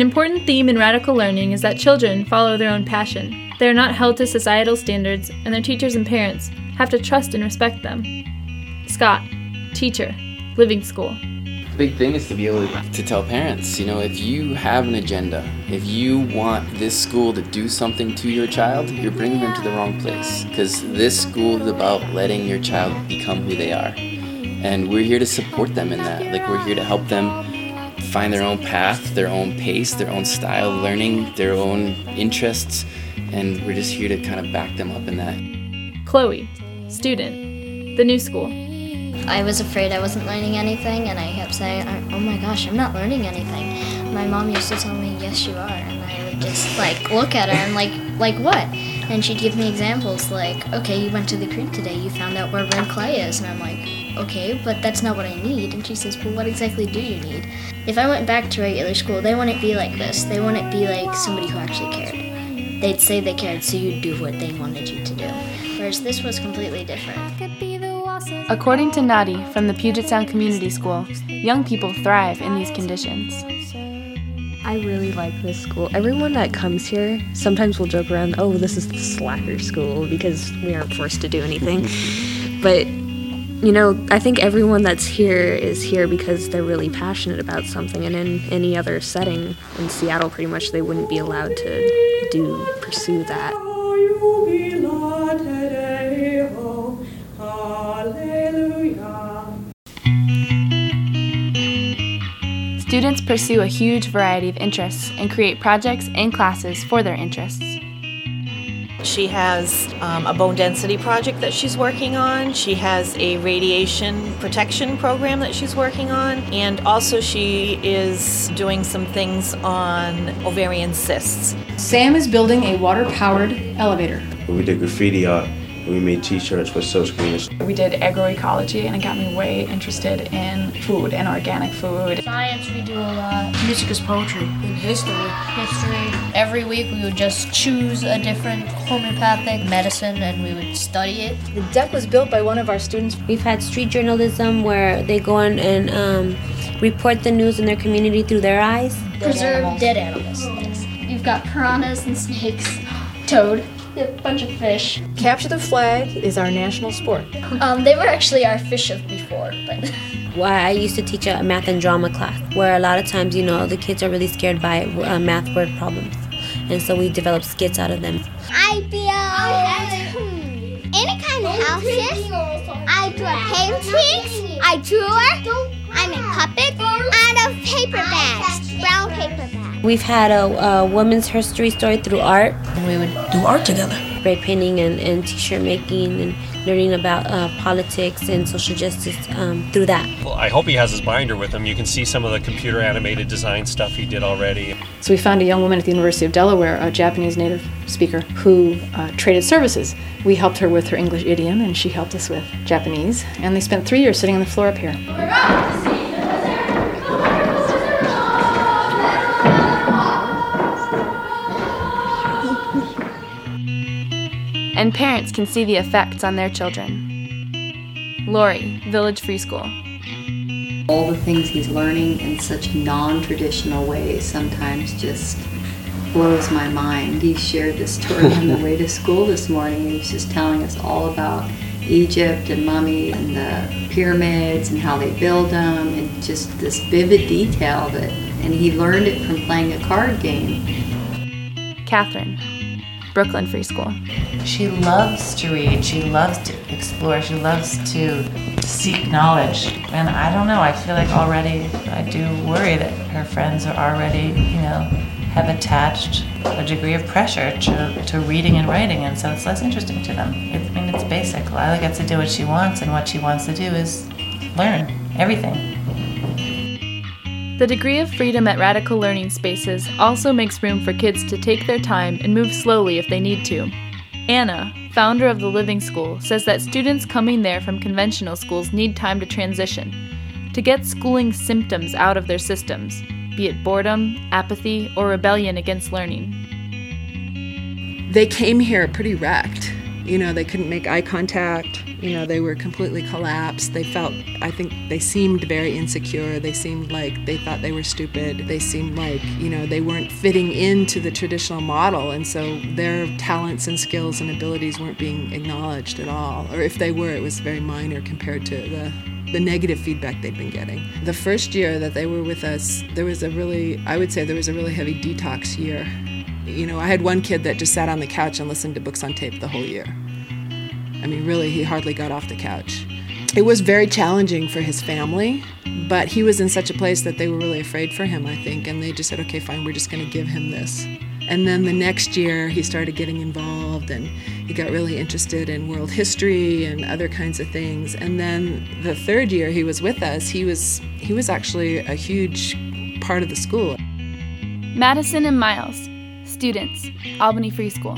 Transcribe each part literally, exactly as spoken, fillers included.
important theme in radical learning is that children follow their own passion. They are not held to societal standards, and their teachers and parents have to trust and respect them. Scott, teacher, Living School. The big thing is to be able to tell parents, you know, if you have an agenda, if you want this school to do something to your child, you're bringing them to the wrong place. Because this school is about letting your child become who they are. And we're here to support them in that. Like, we're here to help them find their own path, their own pace, their own style, learning their own interests. And we're just here to kind of back them up in that. Chloe, student, The New School. I was afraid I wasn't learning anything, and I kept saying, oh my gosh, I'm not learning anything. My mom used to tell me, yes, you are, and I would just, like, look at her and, like, like what? And she'd give me examples, like, okay, you went to the creek today, you found out where red clay is, and I'm like, okay, but that's not what I need. And she says, well, what exactly do you need? If I went back to regular school, they wouldn't be like this. They wouldn't be like somebody who actually cared. They'd say they cared, so you'd do what they wanted you to do. Whereas this was completely different. According to Nadi from the Puget Sound Community School, young people thrive in these conditions. I really like this school. Everyone that comes here sometimes will joke around, oh, this is the slacker school because we aren't forced to do anything. But, you know, I think everyone that's here is here because they're really passionate about something. And in any other setting in Seattle, pretty much, they wouldn't be allowed to do, pursue that. Students pursue a huge variety of interests and create projects and classes for their interests. She has um, a bone density project that she's working on. She has a radiation protection program that she's working on. And also she is doing some things on ovarian cysts. Sam is building a water-powered elevator. We did graffiti art. We made t-shirts with silkscreens. We did agroecology, and it got me way interested in food and organic food. Science we do a lot. Music is poetry. In history. History. Every week we would just choose a different homeopathic medicine and we would study it. The deck was built by one of our students. We've had street journalism where they go in and um, report the news in their community through their eyes. Preserve dead animals. Yes. We've got piranhas and snakes. Toad. A bunch of fish. Capture the flag is our national sport. Um, they were actually our fish of before, but. Well, I used to teach a math and drama class where a lot of times, you know, the kids are really scared by uh, math word problems. And so we develop skits out of them. I build any kind of houses. I draw paintings. I drew. I make puppets out of paper bags, brown paper bags. We've had a, a women's history story through art. And we would do art together. Spray painting and, and t-shirt making and learning about uh, politics and social justice um, through that. Well, I hope he has his binder with him. You can see some of the computer animated design stuff he did already. So we found a young woman at the University of Delaware, a Japanese native speaker, who uh, traded services. We helped her with her English idiom and she helped us with Japanese. And they spent three years sitting on the floor up here. And parents can see the effects on their children. Lori, Village Free School. All the things he's learning in such non-traditional ways sometimes just blows my mind. He shared this story on the way to school this morning. He was just telling us all about Egypt and mummy and the pyramids and how they build them and just this vivid detail that, and he learned it from playing a card game. Catherine, Brooklyn Free School. She loves to read, she loves to explore, she loves to seek knowledge. And I don't know, I feel like already, I do worry that her friends are already, you know, have attached a degree of pressure to, to reading and writing, and so it's less interesting to them. It, I mean, it's basic. Lila gets to do what she wants, and what she wants to do is learn everything. The degree of freedom at Radical Learning Spaces also makes room for kids to take their time and move slowly if they need to. Anna, founder of the Living School, says that students coming there from conventional schools need time to transition, to get schooling symptoms out of their systems, be it boredom, apathy, or rebellion against learning. They came here pretty wrecked. You know, they couldn't make eye contact. You know, they were completely collapsed. They felt, I think they seemed very insecure. They seemed like they thought they were stupid. They seemed like, you know, they weren't fitting into the traditional model. And so their talents and skills and abilities weren't being acknowledged at all. Or if they were, it was very minor compared to the the negative feedback they'd been getting. The first year that they were with us, there was a really, I would say there was a really heavy detox year. You know, I had one kid that just sat on the couch and listened to books on tape the whole year. I mean, really, he hardly got off the couch. It was very challenging for his family, but he was in such a place that they were really afraid for him, I think, and they just said, okay, fine, we're just going to give him this. And then the next year, he started getting involved, and he got really interested in world history and other kinds of things. And then the third year he was with us, he was he was actually a huge part of the school. Madison and Miles, students, Albany Free School.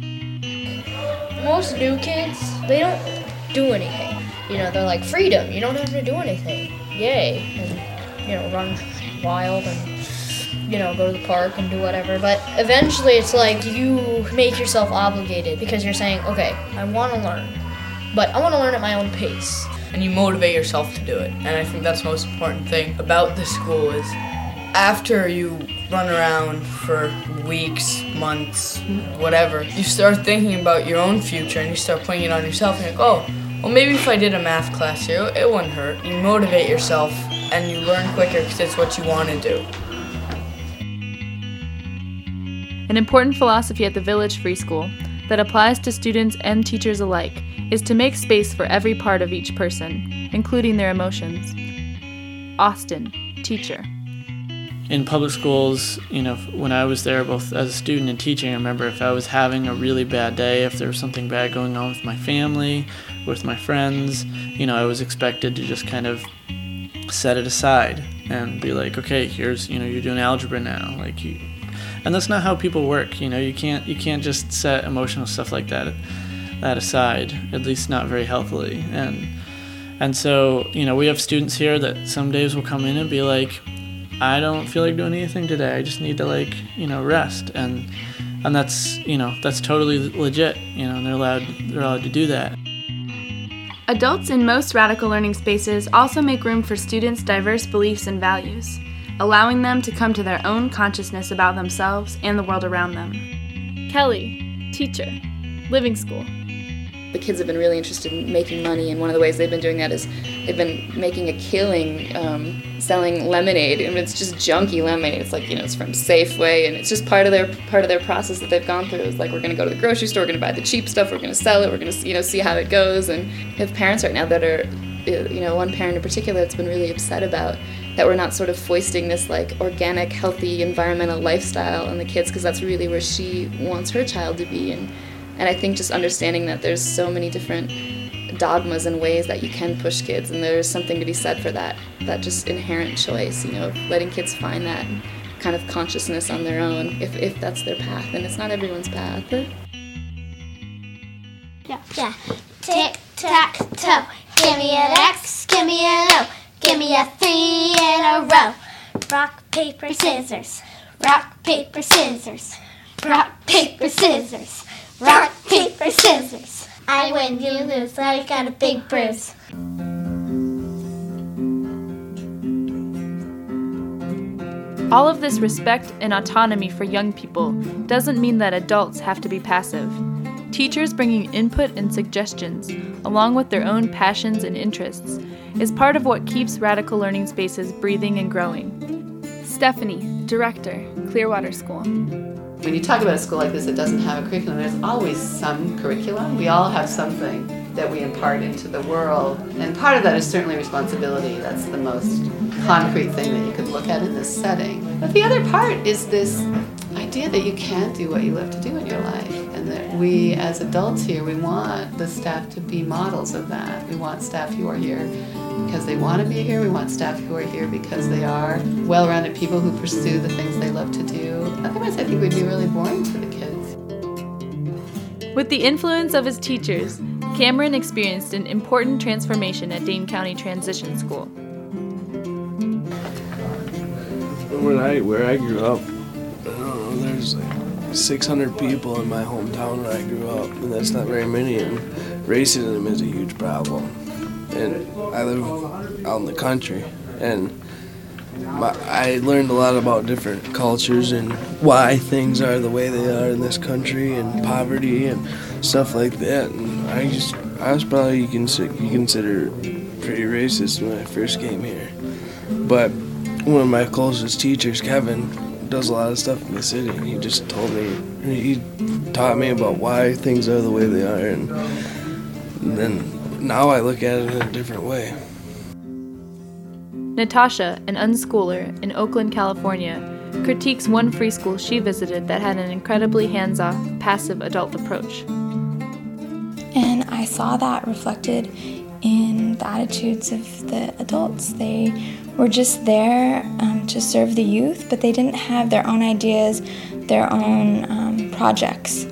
Most new kids, they don't do anything. You know, they're like, freedom, you don't have to do anything. Yay. And, you know, run wild and, you know, go to the park and do whatever. But eventually it's like you make yourself obligated because you're saying, okay, I want to learn, but I want to learn at my own pace. And you motivate yourself to do it. And I think that's the most important thing about the school is after you run around for weeks, months, whatever, you start thinking about your own future and you start putting it on yourself and you're like, oh, well, maybe if I did a math class here, it wouldn't hurt. You motivate yourself and you learn quicker because it's what you want to do. An important philosophy at the Village Free School that applies to students and teachers alike is to make space for every part of each person, including their emotions. Austin, teacher. In public schools, you know, when I was there both as a student and teaching, I remember if I was having a really bad day, if there was something bad going on with my family, with my friends, you know, I was expected to just kind of set it aside and be like, okay, here's, you know, you're doing algebra now, like you, and that's not how people work, you know, you can't, you can't just set emotional stuff like that, that aside, at least not very healthily, and, and so, you know, we have students here that some days will come in and be like, I don't feel like doing anything today. I just need to, like, you know, rest, and and that's, you know, that's totally legit, you know, and they're allowed they're allowed to do that. Adults in most radical learning spaces also make room for students' diverse beliefs and values, allowing them to come to their own consciousness about themselves and the world around them. Kelly, teacher, Living School. The kids have been really interested in making money, and one of the ways they've been doing that is they've been making a killing um, selling lemonade, and it's just junky lemonade. It's like, you know, it's from Safeway, and it's just part of their part of their process that they've gone through. It's like, we're going to go to the grocery store, we're going to buy the cheap stuff, we're going to sell it, we're going to, you know, see how it goes. And we have parents right now that are, you know, one parent in particular that's been really upset about that we're not sort of foisting this like organic, healthy, environmental lifestyle on the kids, because that's really where she wants her child to be. And And I think just understanding that there's so many different dogmas and ways that you can push kids, and there's something to be said for that, that just inherent choice, you know, letting kids find that kind of consciousness on their own, if, if that's their path, and it's not everyone's path. Yeah. Yeah. Tick, tack, toe. Give me an X, give me an O, give me a three in a row. Rock, paper, scissors. Rock, paper, scissors. Rock, paper, scissors. Rock, paper, scissors. I win, you lose, I got a big bruise. All of this respect and autonomy for young people doesn't mean that adults have to be passive. Teachers bringing input and suggestions, along with their own passions and interests, is part of what keeps Radical Learning Spaces breathing and growing. Stephanie, Director, Clearwater School. When you talk about a school like this that doesn't have a curriculum, there's always some curriculum. We all have something that we impart into the world, and part of that is certainly responsibility. That's the most concrete thing that you could look at in this setting. But the other part is this idea that you can do what you love to do in your life, and that we as adults here, we want the staff to be models of that. We want staff who are here because they want to be here. We want staff who are here because they are well-rounded people who pursue the things they love to do. Otherwise, I think we'd be really boring to the kids. With the influence of his teachers, Cameron experienced an important transformation at Dane County Transition School. When I, where I grew up, I don't know, there's like, six hundred people in my hometown where I grew up, and that's not very many, and racism is a huge problem. And I live out in the country, and my, I learned a lot about different cultures and why things are the way they are in this country, and poverty and stuff like that. And I just, I was probably you can you consider pretty racist when I first came here. But one of my closest teachers, Kevin, does a lot of stuff in the city, and he just told me, he taught me about why things are the way they are, and, and then now I look at it in a different way. Natasha, an unschooler in Oakland, California, critiques one free school she visited that had an incredibly hands-off, passive adult approach. And I saw that reflected in the attitudes of the adults. They were just there um, to serve the youth, but they didn't have their own ideas, their own um, projects.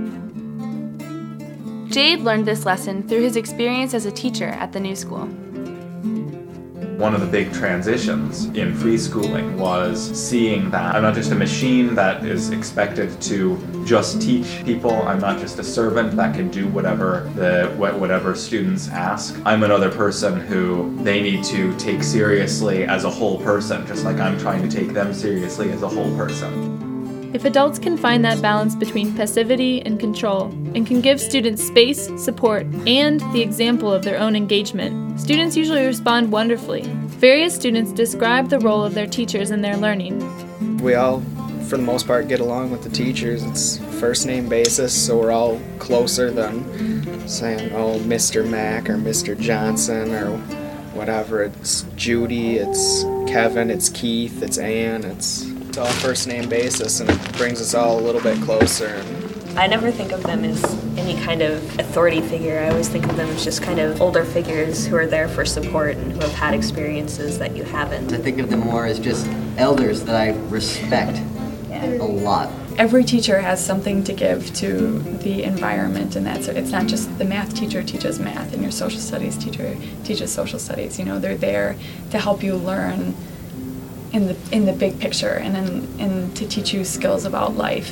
Jade learned this lesson through his experience as a teacher at the new school. One of the big transitions in free schooling was seeing that I'm not just a machine that is expected to just teach people. I'm not just a servant that can do whatever the whatever students ask. I'm another person who they need to take seriously as a whole person, just like I'm trying to take them seriously as a whole person. If adults can find that balance between passivity and control, and can give students space, support, and the example of their own engagement, students usually respond wonderfully. Various students describe the role of their teachers in their learning. We all, for the most part, get along with the teachers. It's first name basis, so we're all closer than saying, oh, Mister Mack or Mister Johnson or whatever. It's Judy, it's Kevin, it's Keith, it's Ann, it's... It's all first name basis, and it brings us all a little bit closer. I never think of them as any kind of authority figure. I always think of them as just kind of older figures who are there for support and who have had experiences that you haven't. I think of them more as just elders that I respect a lot. Every teacher has something to give to the environment, and that's it's not just the math teacher teaches math and your social studies teacher teaches social studies. You know, they're there to help you learn in the in the big picture, and in, and to teach you skills about life.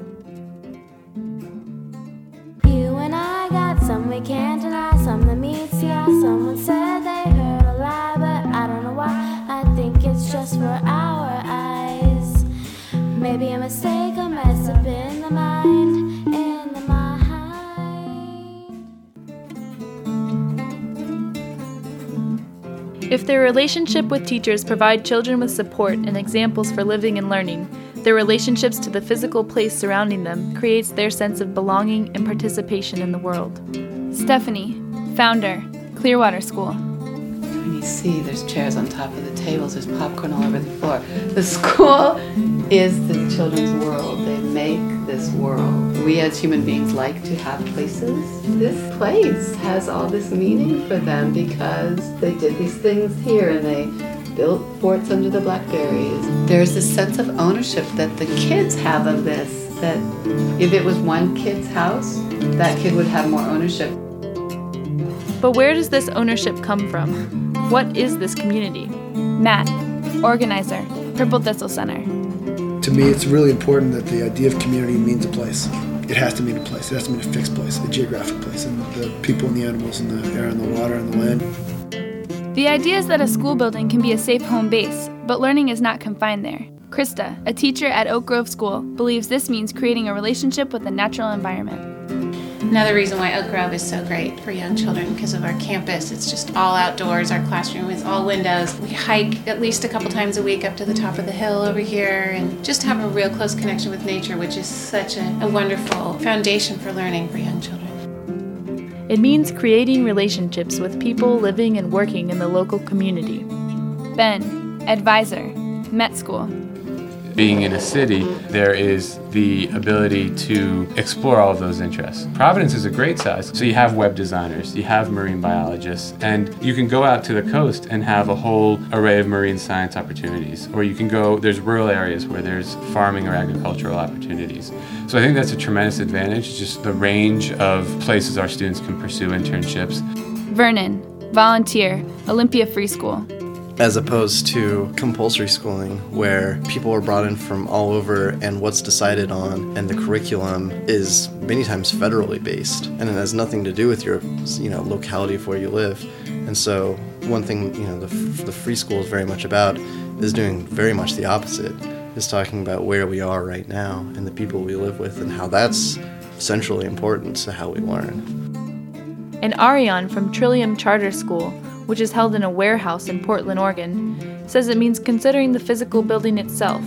You and I got some we can't deny, some that meets ya. Someone said they heard a lie, but I don't know why. I think it's just for our eyes. Maybe a mistake, a mess up in the mind, in the mind. If their relationship with teachers provide children with support and examples for living and learning, their relationships to the physical place surrounding them creates their sense of belonging and participation in the world. Stephanie, founder, Clearwater School. When you see there's chairs on top of the tables, there's popcorn all over the floor. The school is the children's world. They make this world. We as human beings like to have places. This place has all this meaning for them because they did these things here and they built forts under the blackberries. There's this sense of ownership that the kids have of this, that if it was one kid's house, that kid would have more ownership. But where does this ownership come from? What is this community? Matt, organizer, Purple Thistle Center. To me, it's really important that the idea of community means a place. It has to mean a place. It has to mean a fixed place, a geographic place, and the people and the animals and the air and the water and the land. The idea is that a school building can be a safe home base, but learning is not confined there. Krista, a teacher at Oak Grove School, believes this means creating a relationship with the natural environment. Another reason why Oak Grove is so great for young children because of our campus. It's just all outdoors. Our classroom is all windows. We hike at least a couple times a week up to the top of the hill over here and just have a real close connection with nature, which is such a, a wonderful foundation for learning for young children. It means creating relationships with people living and working in the local community. Ben, advisor, Met School. Being in a city, there is the ability to explore all of those interests. Providence is a great size, so you have web designers, you have marine biologists, and you can go out to the coast and have a whole array of marine science opportunities. Or you can go, there's rural areas where there's farming or agricultural opportunities. So I think that's a tremendous advantage, just the range of places our students can pursue internships. Vernon, volunteer, Olympia Free School. as opposed to compulsory schooling where people are brought in from all over and what's decided on and the curriculum is many times federally based and it has nothing to do with your, you know, locality of where you live. And so one thing, you know, the, the free school is very much about is doing very much the opposite, is talking about where we are right now and the people we live with and how that's centrally important to how we learn. And Ariane from Trillium Charter School, which is held in a warehouse in Portland, Oregon, says it means considering the physical building itself.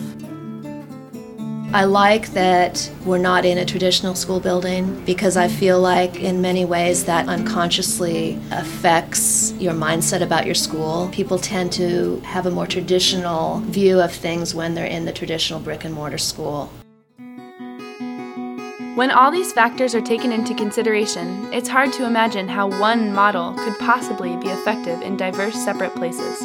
I like that we're not in a traditional school building because I feel like in many ways that unconsciously affects your mindset about your school. People tend to have a more traditional view of things when they're in the traditional brick and mortar school. When all these factors are taken into consideration, it's hard to imagine how one model could possibly be effective in diverse separate places.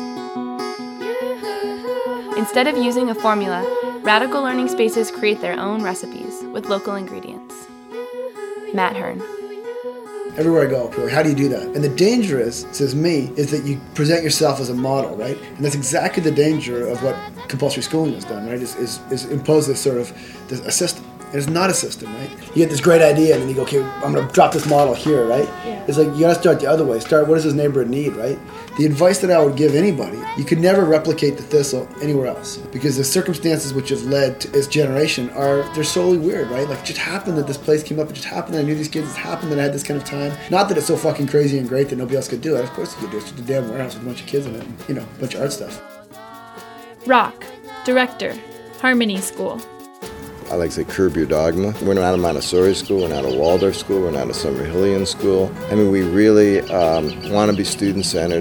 Instead of using a formula, Radical Learning Spaces create their own recipes with local ingredients. Matt Hearn. Everywhere I go, people are like, how do you do that? And the danger is, says me, is that you present yourself as a model, right? And that's exactly the danger of what compulsory schooling has done, right? Is, is, is impose this sort of this, a system. And it's not a system, right? You get this great idea and then you go, okay, I'm gonna drop this model here, right? Yeah. It's like, you gotta start the other way. Start, what does this neighborhood need, right? The advice that I would give anybody, you could never replicate the Thistle anywhere else because the circumstances which have led to its generation are, they're solely weird, right? Like, it just happened that this place came up, it just happened that I knew these kids, it happened that I had this kind of time. Not that it's so fucking crazy and great that nobody else could do it. Of course you could do it. It's just a damn warehouse with a bunch of kids in it and, you know, a bunch of art stuff. Rock, director, Harmony School. I like to say curb your dogma. We're not a Montessori school, we're not a Waldorf school, we're not a Summerhillian school. I mean, we really um, want to be student-centered.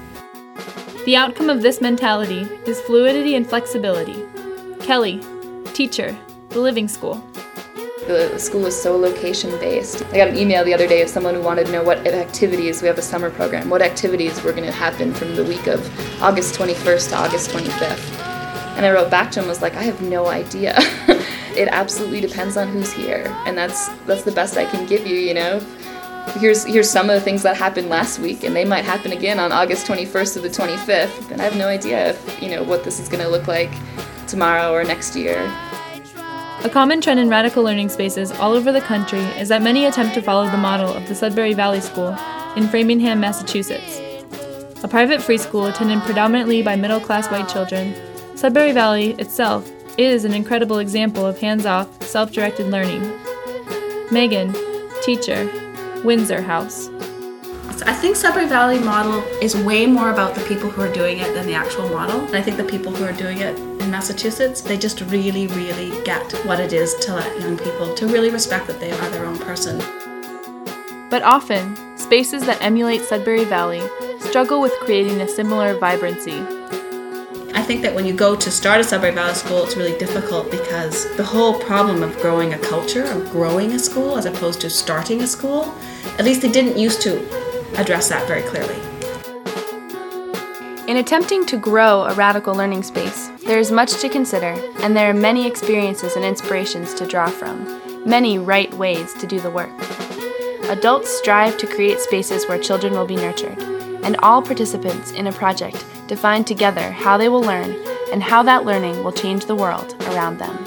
The outcome of this mentality is fluidity and flexibility. Kelly, teacher, The Living School. The school is so location-based. I got an email the other day of someone who wanted to know what activities, we have a summer program, what activities were going to happen from the week of August twenty-first to August twenty-fifth. And I wrote back to him, was like, I have no idea. It absolutely depends on who's here, and that's that's the best I can give you, you know. Here's here's some of the things that happened last week, and they might happen again on August twenty-first to the twenty-fifth, and I have no idea if, you know, what this is going to look like tomorrow or next year. A common trend in Radical Learning Spaces all over the country is that many attempt to follow the model of the Sudbury Valley School in Framingham, Massachusetts. A private free school attended predominantly by middle-class white children, Sudbury Valley itself is an incredible example of hands-off, self-directed learning. Megan, teacher, Windsor House. I think Sudbury Valley model is way more about the people who are doing it than the actual model. And I think the people who are doing it in Massachusetts, they just really, really get what it is to let young people to really respect that they are their own person. But often, spaces that emulate Sudbury Valley struggle with creating a similar vibrancy. I think that when you go to start a Sudbury Valley school, it's really difficult because the whole problem of growing a culture, of growing a school as opposed to starting a school, at least they didn't used to address that very clearly. In attempting to grow a radical learning space, there is much to consider, and there are many experiences and inspirations to draw from, many right ways to do the work. Adults strive to create spaces where children will be nurtured, and all participants in a project define together how they will learn and how that learning will change the world around them.